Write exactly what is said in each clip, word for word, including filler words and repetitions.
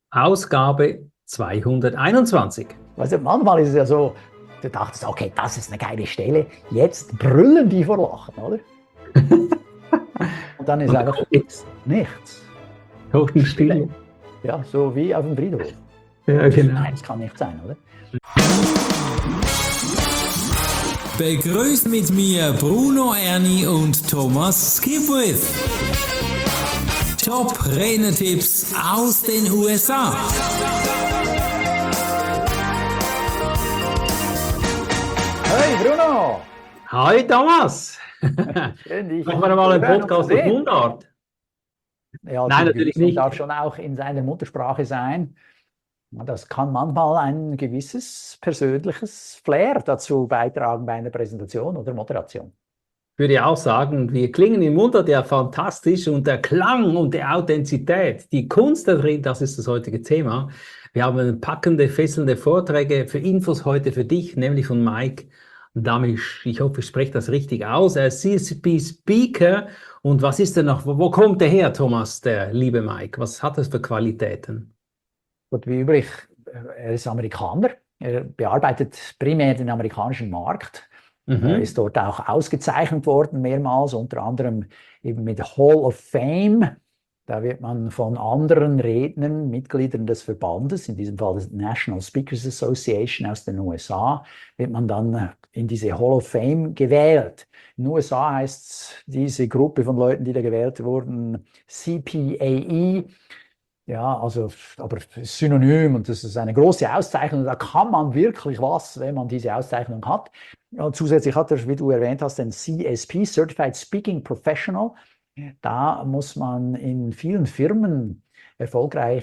Ausgabe zweihunderteinundzwanzig. Also manchmal ist es ja so, du dachtest, okay, das ist eine geile Stelle, jetzt brüllen die vor Lachen, oder? Und dann ist Und einfach nichts. nichts. Totenstille. Ja, so wie auf dem Friedhof. Ja, genau. Nein, das kann nicht sein, oder? Begrüßt mit mir Bruno Erni und Thomas Skipwith. Top Renetipps aus den U S A. Hey Bruno! Hi Thomas! Schön, dich Machen wir mal einen zu hören und Podcast zu auf sehen. Mundart. Ja, Nein, zum natürlich Glück. Und nicht. darf schon auch in seiner Muttersprache sein. Ja, das kann manchmal ein gewisses persönliches Flair dazu beitragen bei einer Präsentation oder Moderation. Ich würde auch sagen, wir klingen im Mundart ja fantastisch und der Klang und die Authentizität, die Kunst da drin, das ist das heutige Thema. Wir haben packende, fesselnde Vorträge für Infos heute für dich, nämlich von Mike Damisch. Ich hoffe, ich spreche das richtig aus. Er ist C S P-Speaker. Und was ist denn noch, wo, wo kommt der her, Thomas, der liebe Mike? Was hat das für Qualitäten? Gut, wie üblich, er ist Amerikaner. Er bearbeitet primär den amerikanischen Markt. Mhm. Er ist dort auch ausgezeichnet worden, mehrmals, unter anderem eben mit Hall of Fame. Da wird man von anderen Rednern, Mitgliedern des Verbandes, in diesem Fall des National Speakers Association aus den U S A, wird man dann in diese Hall of Fame gewählt. In den U S A heißt diese Gruppe von Leuten, die da gewählt wurden, C P A E. Ja, also, aber synonym, und das ist eine große Auszeichnung. Da kann man wirklich was, wenn man diese Auszeichnung hat. Und zusätzlich hat er, wie du erwähnt hast, den C S P, Certified Speaking Professional. Da muss man in vielen Firmen erfolgreich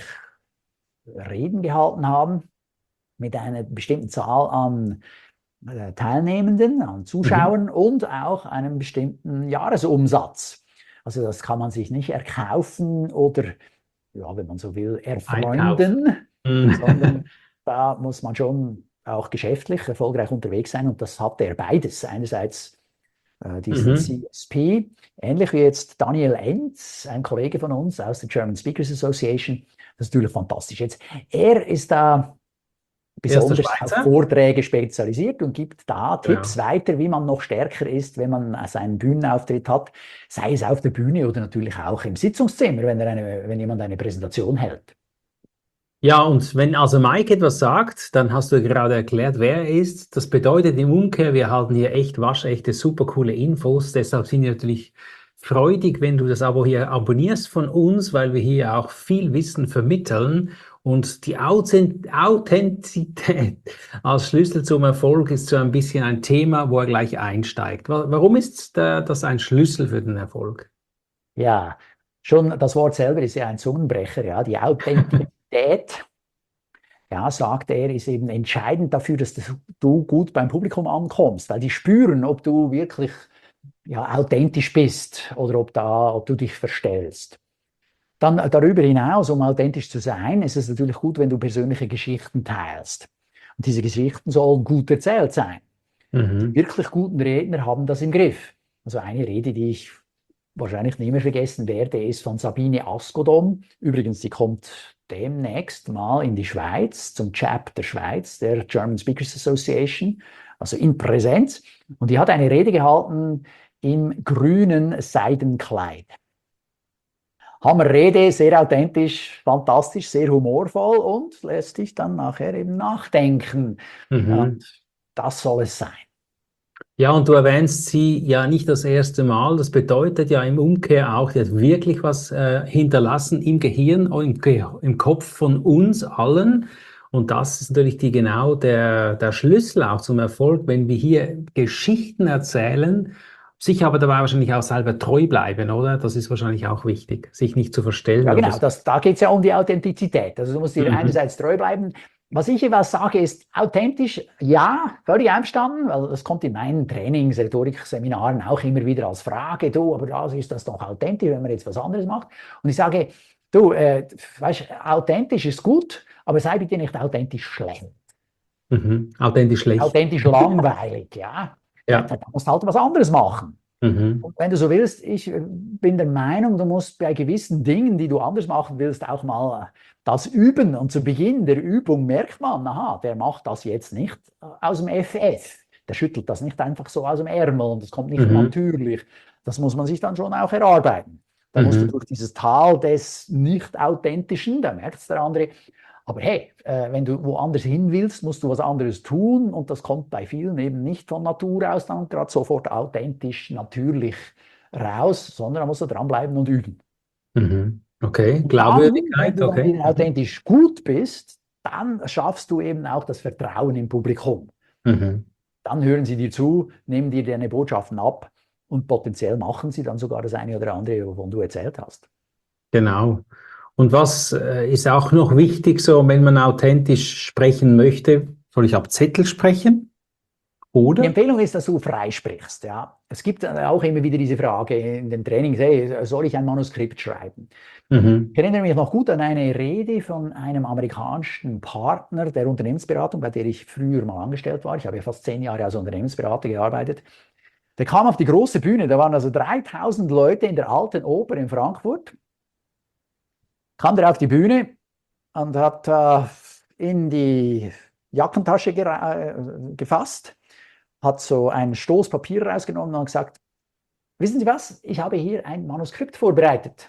Reden gehalten haben mit einer bestimmten Zahl an äh, Teilnehmenden, an Zuschauern, mhm, und auch einem bestimmten Jahresumsatz. Also das kann man sich nicht erkaufen oder, ja, wenn man so will, erfreunden, Mhm. sondern da muss man schon auch geschäftlich erfolgreich unterwegs sein, und das hat er beides. Einerseits äh, diesen Mhm. C S P, ähnlich wie jetzt Daniel Enz, ein Kollege von uns aus der German Speakers Association. Das ist natürlich fantastisch. Jetzt, er ist da besonders auf Vorträge spezialisiert und gibt da Tipps, ja, weiter, wie man noch stärker ist, wenn man seinen Bühnenauftritt hat, sei es auf der Bühne oder natürlich auch im Sitzungszimmer, wenn, er eine, wenn jemand eine Präsentation hält. Ja, und wenn also Mike etwas sagt, dann hast du gerade erklärt, wer er ist. Das bedeutet im Umkehr, wir haben hier echt waschechte, super coole Infos. Deshalb sind wir natürlich freudig, wenn du das Abo hier abonnierst von uns, weil wir hier auch viel Wissen vermitteln. Und die Authentizität als Schlüssel zum Erfolg ist so ein bisschen ein Thema, wo er gleich einsteigt. Warum ist das ein Schlüssel für den Erfolg? Ja, schon das Wort selber ist ja ein Zungenbrecher, ja, die Authentizität. Ja, sagt er, ist eben entscheidend dafür, dass du gut beim Publikum ankommst, weil die spüren, ob du wirklich, ja, authentisch bist oder ob, da, ob du dich verstellst. Dann darüber hinaus, um authentisch zu sein, ist es natürlich gut, wenn du persönliche Geschichten teilst. Und diese Geschichten sollen gut erzählt sein. Mhm. Die wirklich guten Redner haben das im Griff. Also eine Rede, die ich wahrscheinlich nie mehr vergessen werde, ist von Sabine Askodom. Übrigens, die kommt demnächst mal in die Schweiz, zum Chapter Schweiz der German Speakers Association, also in Präsenz. Und die hat eine Rede gehalten im grünen Seidenkleid. Hammerrede, sehr authentisch, fantastisch, sehr humorvoll und lässt dich dann nachher eben nachdenken. Mhm. Und das soll es sein. Ja, und du erwähnst sie ja nicht das erste Mal. Das bedeutet ja im Umkehr auch, die hat wirklich was äh, hinterlassen im Gehirn, im, Ge im Kopf von uns allen. Und das ist natürlich die, genau der, der Schlüssel auch zum Erfolg, wenn wir hier Geschichten erzählen, sich aber dabei wahrscheinlich auch selber treu bleiben, oder? Das ist wahrscheinlich auch wichtig, sich nicht zu verstellen. Ja, genau, das, da geht es ja um die Authentizität. Also du musst dir mhm. einerseits treu bleiben. Was ich jeweils sage, ist authentisch, ja, völlig einverstanden, weil das kommt in meinen Trainings, Rhetorikseminaren auch immer wieder als Frage, du, aber da ist das doch authentisch, wenn man jetzt was anderes macht. Und ich sage, du, äh, weißt, authentisch ist gut, aber sei bitte nicht authentisch schlecht. Mhm. Authentisch schlecht. Authentisch langweilig, ja. Ja. Da musst du halt was anderes machen. Mhm. Und wenn du so willst, ich äh, bin der Meinung, du musst bei gewissen Dingen, die du anders machen willst, auch mal äh, das üben. Und zu Beginn der Übung merkt man, aha, der macht das jetzt nicht äh, aus dem F F. Der schüttelt das nicht einfach so aus dem Ärmel und das kommt nicht Mhm. natürlich. Das muss man sich dann schon auch erarbeiten. Da musst du Mhm. durch dieses Tal des Nicht-Authentischen, da merkt es der andere. Aber hey, äh, wenn du woanders hin willst, musst du was anderes tun und das kommt bei vielen eben nicht von Natur aus dann gerade sofort authentisch, natürlich raus, sondern da musst du dranbleiben und üben. Mhm. Okay, Und dann, wenn Glaubwürdigkeit, du dann okay. wieder authentisch gut bist, dann schaffst du eben auch das Vertrauen im Publikum. Mhm. Dann hören sie dir zu, nehmen dir deine Botschaften ab und potenziell machen sie dann sogar das eine oder andere, wovon du erzählt hast. Genau. Und was äh, ist auch noch wichtig, so wenn man authentisch sprechen möchte, soll ich ab Zettel sprechen? Die Oder? Empfehlung ist, dass du frei sprichst. Ja. Es gibt auch immer wieder diese Frage in den Trainings, hey, soll ich ein Manuskript schreiben? Mhm. Ich erinnere mich noch gut an eine Rede von einem amerikanischen Partner der Unternehmensberatung, bei der ich früher mal angestellt war. Ich habe ja fast zehn Jahre als Unternehmensberater gearbeitet. Der kam auf die große Bühne, da waren also dreitausend Leute in der Alten Oper in Frankfurt. Kam der auf die Bühne und hat äh, in die Jackentasche äh, gefasst, hat so ein Stoß Papier rausgenommen und gesagt, wissen Sie was, ich habe hier ein Manuskript vorbereitet,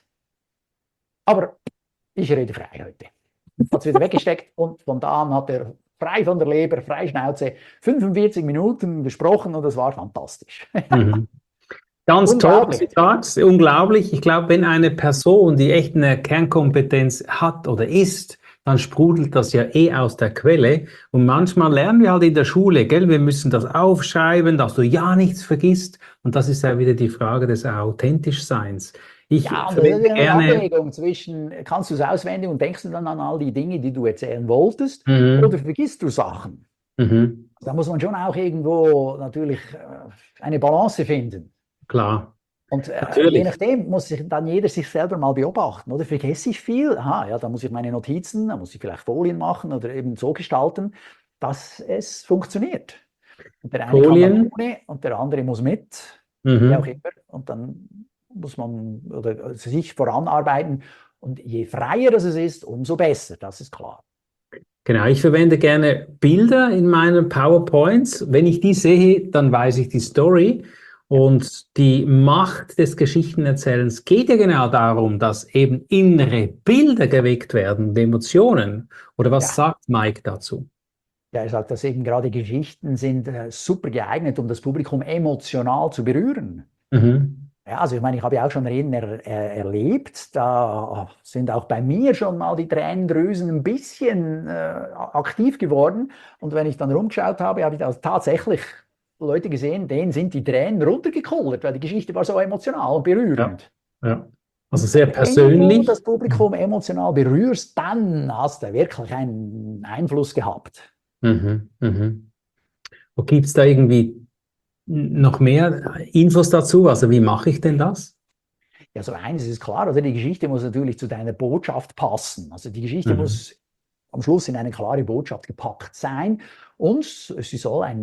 aber ich rede frei heute. Hat es wieder weggesteckt und von da an hat er frei von der Leber, frei Schnauze, fünfundvierzig Minuten gesprochen und das war fantastisch. Mhm. Ganz toll, Unglaublich. Zitat, unglaublich. Ich glaube, wenn eine Person, die echt eine Kernkompetenz hat oder ist, dann sprudelt das ja eh aus der Quelle. Und manchmal lernen wir halt in der Schule, gell, wir müssen das aufschreiben, dass du ja nichts vergisst. Und das ist ja wieder die Frage des Authentischseins. Ich Ja, und das ist verwende eine gerne, Abwägung zwischen, kannst du es auswendig und denkst du dann an all die Dinge, die du erzählen wolltest, oder mhm, vergisst du Sachen? mhm, Da muss man schon auch irgendwo natürlich äh, eine Balance finden. klar, Und äh, je natürlich. nachdem muss sich dann jeder sich selber mal beobachten. Oder vergesse ich viel? Aha, ja, da muss ich meine Notizen, da muss ich vielleicht Folien machen oder eben so gestalten, dass es funktioniert. Und der eine kann dann Folien, ohne und der andere muss mit, wie auch mhm. immer. Und dann muss man oder sich voranarbeiten. Und je freier das es ist, umso besser, das ist klar. Genau, ich verwende gerne Bilder in meinen PowerPoints. Wenn ich die sehe, dann weiß ich die Story. Ja, Und die Macht des Geschichtenerzählens geht ja genau darum, dass eben innere Bilder geweckt werden, und Emotionen. Oder was ja. sagt Mike dazu? Ja, er sagt, dass eben gerade Geschichten sind äh, super geeignet, um das Publikum emotional zu berühren. Mhm. Ja, also ich meine, ich habe ja auch schon Reden er, er, erlebt, da sind auch bei mir schon mal die Tränendrüsen ein bisschen äh, aktiv geworden. Und wenn ich dann rumgeschaut habe, habe ich also tatsächlich Leute gesehen, denen sind die Tränen runtergekullert, weil die Geschichte war so emotional und Ja, berührend. ja. Also Und sehr wenn du das persönlich. Publikum emotional berührst, dann hast du wirklich einen Einfluss gehabt. Mhm. Mhm. Gibt es da irgendwie noch mehr Infos dazu? Also wie mache ich denn das? Ja, so eines ist klar, oder die Geschichte muss natürlich zu deiner Botschaft passen. Also die Geschichte Mhm. muss am Schluss in eine klare Botschaft gepackt sein und sie soll einen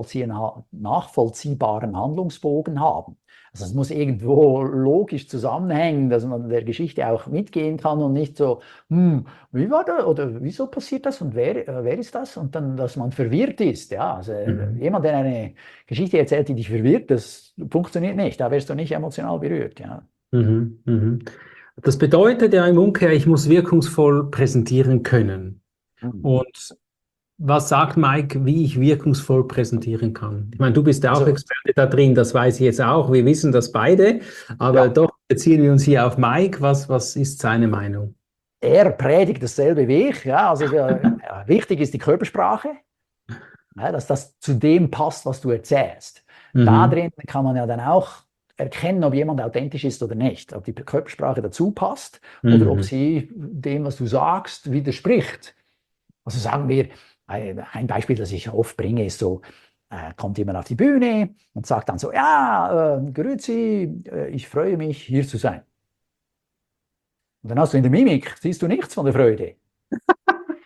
nachvollziehbaren Handlungsbogen haben. Also es muss irgendwo logisch zusammenhängen, dass man der Geschichte auch mitgehen kann und nicht so, hm, wie war das oder wieso passiert das und wer, äh, wer ist das? Und dann, dass man verwirrt ist. Ja, also Mhm. jemand, der eine Geschichte erzählt, die dich verwirrt, das funktioniert nicht. Da wirst du nicht emotional berührt. Ja. Mhm. Mhm. Das bedeutet ja im Umkehr, ich muss wirkungsvoll präsentieren können. Mhm. Und was sagt Mike, wie ich wirkungsvoll präsentieren kann? Ich meine, du bist ja auch Also, Experte da drin, das weiß ich jetzt auch. Wir wissen das beide, aber ja, doch beziehen wir uns hier auf Mike. Was, was ist seine Meinung? er predigt dasselbe wie ich. Ja, also der, ja, wichtig ist die Körpersprache, ja, dass das zu dem passt, was du erzählst. Da Mhm. drin kann man ja dann auch erkennen, ob jemand authentisch ist oder nicht, ob die Körpersprache dazu passt oder ob Mhm. sie dem, was du sagst, widerspricht. Also sagen wir, ein Beispiel, das ich oft bringe, ist so, äh, kommt jemand auf die Bühne und sagt dann so, ja, äh, grüezi, äh, ich freue mich, hier zu sein. Und dann hast du in der Mimik, siehst du nichts von der Freude.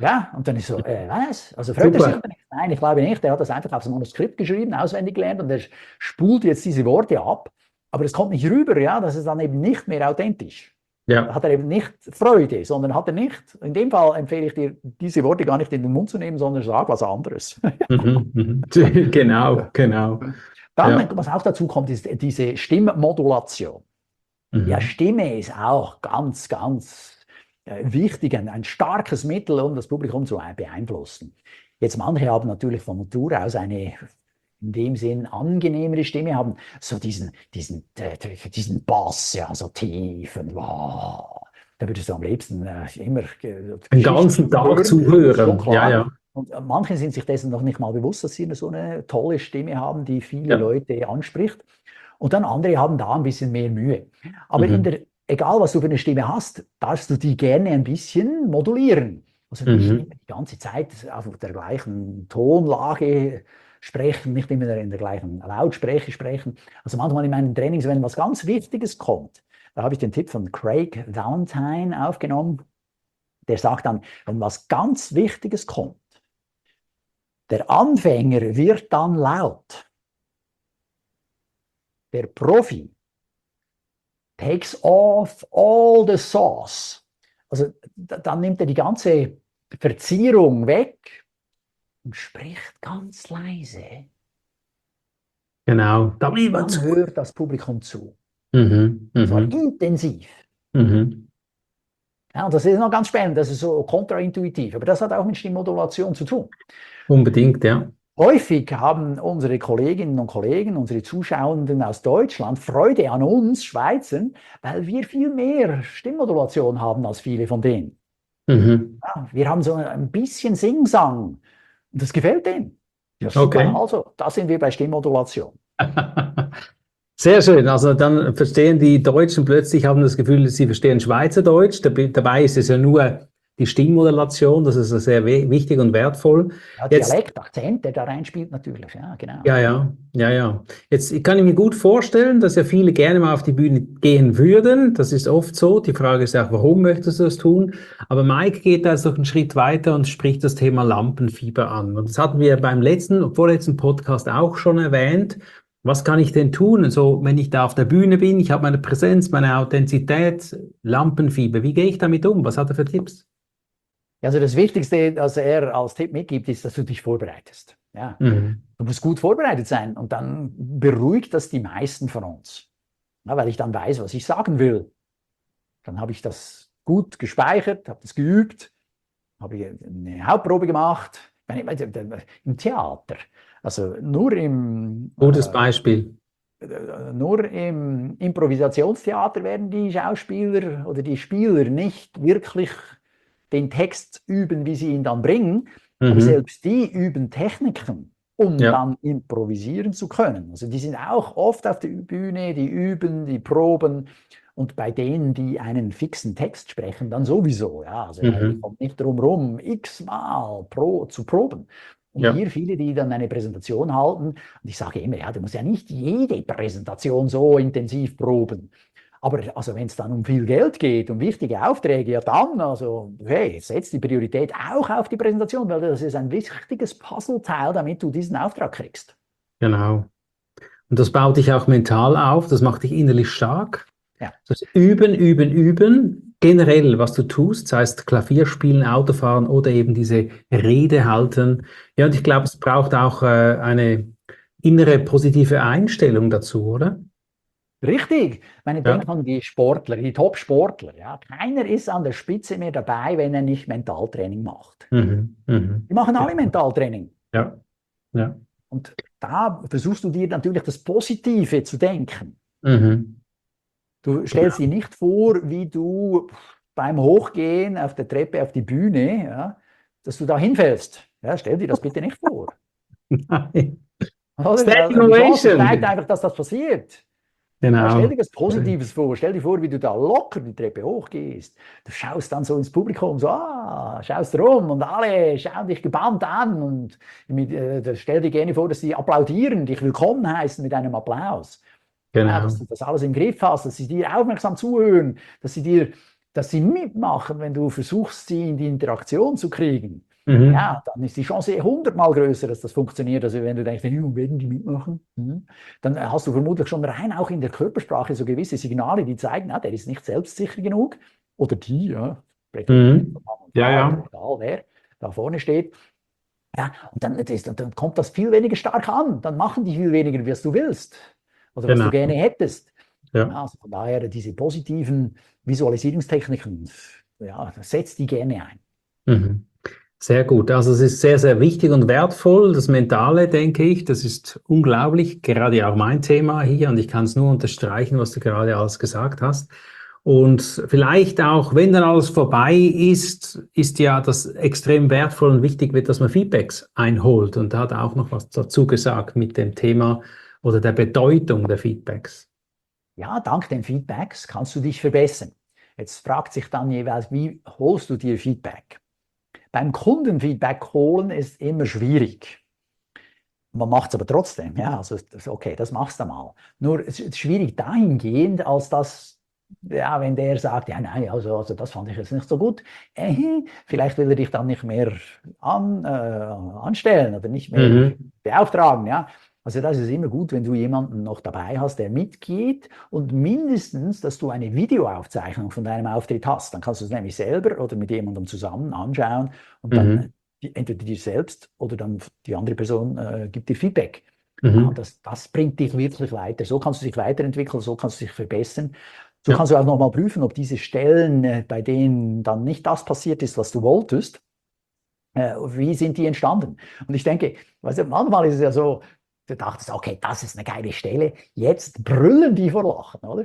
Ja, und dann ist so, äh, was? Also freut er sich Super. nicht? Nein, ich glaube nicht. Er hat das einfach aufs Manuskript geschrieben, auswendig gelernt und er spult jetzt diese Worte ab. Aber es kommt nicht rüber, ja, das ist dann eben nicht mehr authentisch. Da Ja. hat er eben nicht Freude, sondern hat er nicht. In dem Fall empfehle ich dir, diese Worte gar nicht in den Mund zu nehmen, sondern sag was anderes. Mhm, mhm. Genau, genau. Dann, Ja. was auch dazu kommt, ist diese Stimmmodulation. Ja, Mhm. Stimme ist auch ganz, ganz äh, wichtig, ein, ein starkes Mittel, um das Publikum zu beeinflussen. Jetzt manche haben natürlich von Natur aus eine in dem Sinn angenehmere Stimme, haben so diesen, diesen, äh, diesen Bass, ja, so tief und wow. Da würdest du am liebsten äh, immer äh, Den ganzen Tag hören, schon zuhören. Ja, klar. ja. Und äh, manche sind sich dessen noch nicht mal bewusst, dass sie so eine tolle Stimme haben, die viele Ja. Leute anspricht. Und dann andere haben da ein bisschen mehr Mühe. Aber Mhm. in der, egal was du für eine Stimme hast, darfst du die gerne ein bisschen modulieren. Also nicht Mhm. immer die ganze Zeit auf der gleichen Tonlage sprechen, nicht immer in der gleichen Lautspreche sprechen. Also manchmal in meinen Trainings, wenn was ganz Wichtiges kommt, da habe ich den Tipp von Craig Valentine aufgenommen. Der sagt dann, wenn was ganz Wichtiges kommt, der Anfänger wird dann laut. Der Profi takes off all the sauce. Also dann nimmt er die ganze Verzierung weg und spricht ganz leise. Genau. Da will man Dann zu. hört das Publikum zu. Mhm. Und zwar Mhm. intensiv. Mhm. Ja, und das ist noch ganz spannend, das ist so kontraintuitiv, aber das hat auch mit Stimmmodulation zu tun. Unbedingt, ja. Häufig haben unsere Kolleginnen und Kollegen, unsere Zuschauenden aus Deutschland Freude an uns Schweizern, weil wir viel mehr Stimmmodulation haben als viele von denen. Mhm. Ja, wir haben so ein bisschen Singsang und das gefällt denen. Ja, super. Okay. Also, da sind wir bei Stimmmodulation. Sehr schön. Also dann verstehen die Deutschen plötzlich, haben das Gefühl, sie verstehen Schweizerdeutsch. Dab- Dabei ist es ja nur die Stimmmodulation. Das ist sehr we- wichtig und wertvoll. Ja, Jetzt, Dialekt, Akzent, der da reinspielt natürlich. Ja, genau. ja, ja, ja, ja. Jetzt kann ich mir gut vorstellen, dass ja viele gerne mal auf die Bühne gehen würden. Das ist oft so. Die Frage ist auch, warum möchtest du das tun? Aber Mike geht da jetzt noch einen Schritt weiter und spricht das Thema Lampenfieber an. Und das hatten wir beim letzten und vorletzten Podcast auch schon erwähnt. Was kann ich denn tun? Also, wenn ich da auf der Bühne bin, ich habe meine Präsenz, meine Authentizität, Lampenfieber. Wie gehe ich damit um? Was hat er für Tipps? Also das Wichtigste, was er als Tipp mitgibt, ist, dass du dich vorbereitest. Ja. Mhm. Du musst gut vorbereitet sein und dann beruhigt das die meisten von uns. Ja, weil ich dann weiß, was ich sagen will. Dann habe ich das gut gespeichert, habe das geübt, habe ich eine Hauptprobe gemacht. Ich meine, im Theater, also nur im, Gutes äh, Beispiel. nur im Improvisationstheater werden die Schauspieler oder die Spieler nicht wirklich den Text üben, wie sie ihn dann bringen, aber Mhm. selbst die üben Techniken, um Ja. dann improvisieren zu können. Also die sind auch oft auf der Bühne, die üben, die proben und bei denen, die einen fixen Text sprechen, dann sowieso. Ja, also Mhm. die kommen nicht drum rum, x-mal pro, zu proben. Und Ja. hier viele, die dann eine Präsentation halten, und ich sage immer, ja, du musst ja nicht jede Präsentation so intensiv proben. Aber also wenn es dann um viel Geld geht, um wichtige Aufträge, ja dann, also hey, setz die Priorität auch auf die Präsentation, weil das ist ein wichtiges Puzzleteil, damit du diesen Auftrag kriegst. Genau. Und das baut dich auch mental auf, das macht dich innerlich stark. Ja. Das Üben, Üben, Üben, generell, was du tust, sei es Klavier spielen, Autofahren oder eben diese Rede halten. Ja, und ich glaube, es braucht auch äh, eine innere positive Einstellung dazu, oder? Richtig. Ich meine, Ja. denk an die Sportler, die Top-Sportler. Ja. Keiner ist an der Spitze mehr dabei, wenn er nicht Mentaltraining macht. Mhm. Mhm. Die machen alle Mentaltraining. Ja. Ja. Und da versuchst du dir natürlich das Positive zu denken. Mhm. Du stellst dir nicht vor, wie du beim Hochgehen auf der Treppe auf die Bühne, ja, dass du da hinfällst. Ja, stell dir das bitte nicht vor. Nein. Oder? Standing Die Chance Ovation. steigt einfach, dass das passiert. Ja, Genau. stell dir das Positives vor. Stell dir vor, wie du da locker die Treppe hochgehst. Du schaust dann so ins Publikum, so, ah, schaust rum und alle schauen dich gebannt an. Und mit, äh, stell dir gerne vor, dass sie applaudieren, dich willkommen heißen mit einem Applaus. Ja, Genau. dass du das alles im Griff hast, dass sie dir aufmerksam zuhören, dass sie dir dass sie mitmachen, wenn du versuchst, sie in die Interaktion zu kriegen, Mhm. ja, dann ist die Chance hundertmal größer, dass das funktioniert. Also wenn du denkst, hm, werden die mitmachen? Hm, dann hast du vermutlich schon rein auch in der Körpersprache so gewisse Signale, die zeigen, ah, der ist nicht selbstsicher genug. Oder die, ja, Mhm. Ja, Frau, ja. egal wer da vorne steht. Ja, und dann, das, dann kommt das viel weniger stark an. Dann machen die viel weniger, was du willst oder was Genau. du gerne hättest. Ja. Ja, also von daher diese positiven Visualisierungstechniken, ja, setzt die gerne ein. Mhm. Sehr gut. Also es ist sehr, sehr wichtig und wertvoll. Das Mentale, denke ich, das ist unglaublich, gerade auch mein Thema hier und ich kann es nur unterstreichen, was du gerade alles gesagt hast. Und vielleicht auch, wenn dann alles vorbei ist, ist ja das extrem wertvoll und wichtig wird, dass man Feedbacks einholt. Und da hat er auch noch was dazu gesagt mit dem Thema oder der Bedeutung der Feedbacks. Ja, dank den Feedbacks kannst du dich verbessern. Jetzt fragt sich dann jeweils, wie holst du dir Feedback? Beim Kundenfeedback holen ist immer schwierig. Man macht es aber trotzdem, ja, also okay, das machst du mal. Nur es ist schwierig dahingehend, als dass, ja, wenn der sagt, ja, nein, also, also das fand ich jetzt nicht so gut, äh, vielleicht will er dich dann nicht mehr an, äh, anstellen oder nicht mehr Mhm. beauftragen, ja. Also das ist immer gut, wenn du jemanden noch dabei hast, der mitgeht und mindestens, dass du eine Videoaufzeichnung von deinem Auftritt hast. Dann kannst du es nämlich selber oder mit jemandem zusammen anschauen und dann Mhm. die, entweder dir selbst oder dann die andere Person äh, gibt dir Feedback. Mhm. Ja, das, das bringt dich wirklich weiter. So kannst du dich weiterentwickeln, so kannst du dich verbessern. So Ja. kannst du auch nochmal prüfen, ob diese Stellen, äh, bei denen dann nicht das passiert ist, was du wolltest, äh, wie sind die entstanden? Und ich denke, weißt du, manchmal ist es ja so, du dachtest, okay, das ist eine geile Stelle, jetzt brüllen die vor Lachen, oder?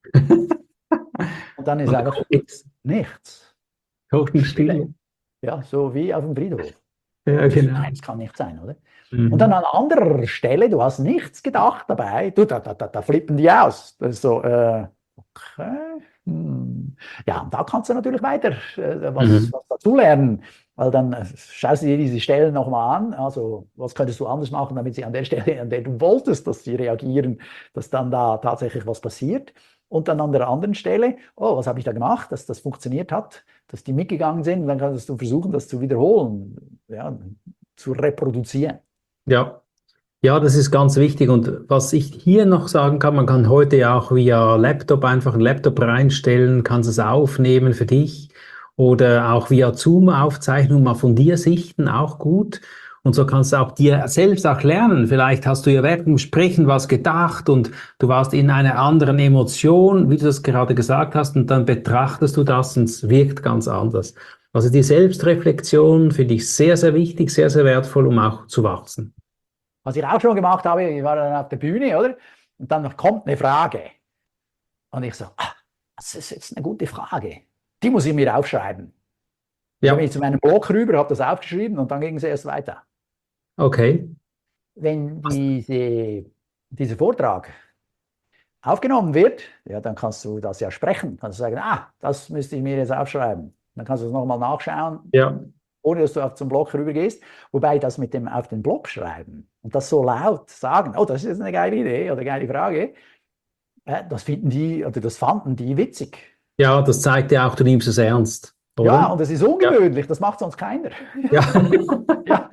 Und dann ist Und einfach nichts. nichts. Totenstille. Ja, so wie auf dem Friedhof. Ja, Das, genau. nein, das kann nicht sein, oder? Mhm. Und dann an anderer Stelle, du hast nichts gedacht dabei, du, da, da, da, da flippen die aus. Das ist so, äh, okay. Hm. Ja, und da kannst du natürlich weiter äh, was, Mhm. was dazulernen, weil dann äh, schaust du dir diese Stellen nochmal an, also was könntest du anders machen, damit sie an der Stelle, an der du wolltest, dass sie reagieren, dass dann da tatsächlich was passiert. Und dann an der anderen Stelle, oh, was habe ich da gemacht, dass das funktioniert hat, dass die mitgegangen sind, und dann kannst du versuchen, das zu wiederholen, ja, zu reproduzieren. Ja. Ja, das ist ganz wichtig. Und was ich hier noch sagen kann, man kann heute ja auch via Laptop einfach einen Laptop reinstellen, kannst es aufnehmen für dich oder auch via Zoom-Aufzeichnung mal von dir sichten, auch gut. Und so kannst du auch dir selbst auch lernen. Vielleicht hast du ja während dem Sprechen was gedacht und du warst in einer anderen Emotion, wie du das gerade gesagt hast, und dann betrachtest du das und es wirkt ganz anders. Also die Selbstreflexion finde ich sehr, sehr wichtig, sehr, sehr wertvoll, um auch zu wachsen. Was ich auch schon gemacht habe, ich war dann auf der Bühne, oder? Und dann kommt eine Frage. Und ich so, ah, das ist jetzt eine gute Frage. Die muss ich mir aufschreiben. Ja. Dann bin ich zu meinem Blog rüber, habe das aufgeschrieben und dann ging es erst weiter. Okay. Wenn diese, dieser Vortrag aufgenommen wird, ja, dann kannst du das ja sprechen. Kannst du sagen, ah, das müsste ich mir jetzt aufschreiben. Dann kannst du es nochmal nachschauen, Ja. ohne dass du auf zum Blog rübergehst. Wobei das mit dem auf den Blog schreiben und das so laut sagen, oh, das ist jetzt eine geile Idee oder eine geile Frage, äh, das finden die, oder das fanden die witzig. Ja, das zeigt ja auch, du nimmst es ernst, oder? Ja, und das ist ungewöhnlich, das macht sonst keiner. Ja. Ja.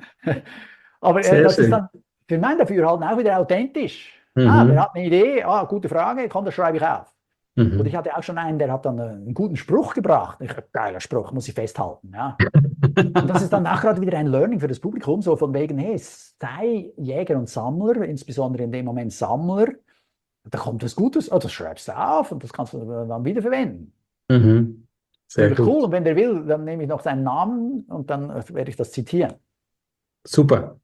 Aber äh, Sehr das ist schön. dann für mein Dafürhalten auch wieder authentisch. Mhm. Ah, der hat eine Idee, ah, gute Frage, komm, das schreibe ich auf. Und Mhm. ich hatte auch schon einen, der hat dann einen guten Spruch gebracht. Ich, geiler Spruch, muss ich festhalten. Ja. Und das ist dann auch gerade wieder ein Learning für das Publikum, so von wegen, hey, sei Jäger und Sammler, insbesondere in dem Moment Sammler. Da kommt was Gutes, oh, das schreibst du auf und das kannst du dann wieder verwenden. Mhm. Sehr Natürlich gut. cool. Und wenn der will, dann nehme ich noch seinen Namen und dann werde ich das zitieren. Super.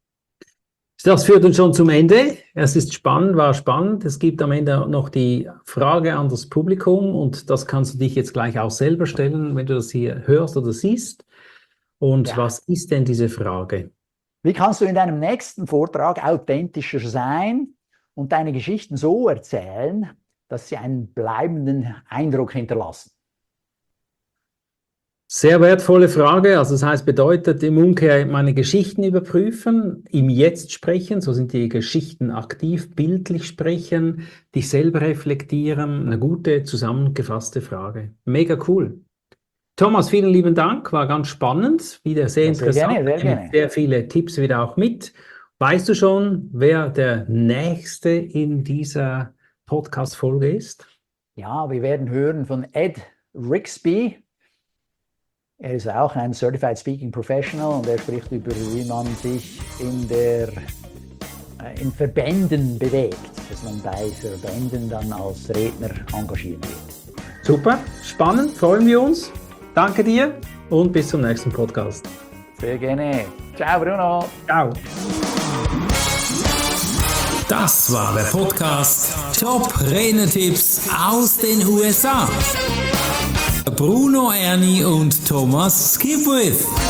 Das führt uns schon zum Ende. Es ist spannend, war spannend. Es gibt am Ende noch die Frage an das Publikum und das kannst du dich jetzt gleich auch selber stellen, wenn du das hier hörst oder siehst. Und Ja. was ist denn diese Frage? Wie kannst du in deinem nächsten Vortrag authentischer sein und deine Geschichten so erzählen, dass sie einen bleibenden Eindruck hinterlassen? Sehr wertvolle Frage. Also das heißt, bedeutet im Umkehr meine Geschichten überprüfen, im Jetzt sprechen, so sind die Geschichten aktiv, bildlich sprechen, dich selber reflektieren. Eine gute, zusammengefasste Frage. Mega cool. Thomas, vielen lieben Dank, war ganz spannend, wieder sehr Ja, sehr interessant. gerne, sehr gerne. Sehr viele Tipps wieder auch mit. Weißt du schon, wer der Nächste in dieser Podcast-Folge ist? Ja, wir werden hören von Ed Rixby. Er ist auch ein Certified Speaking Professional und er spricht über, wie man sich in, der, äh, in Verbänden bewegt, dass man bei Verbänden dann als Redner engagieren wird. Super, spannend, freuen wir uns. Danke dir und bis zum nächsten Podcast. Sehr gerne. Ciao Bruno. Ciao. Das war der Podcast Top Rednertipps aus den U S A. Bruno Erni und Thomas Skipwith.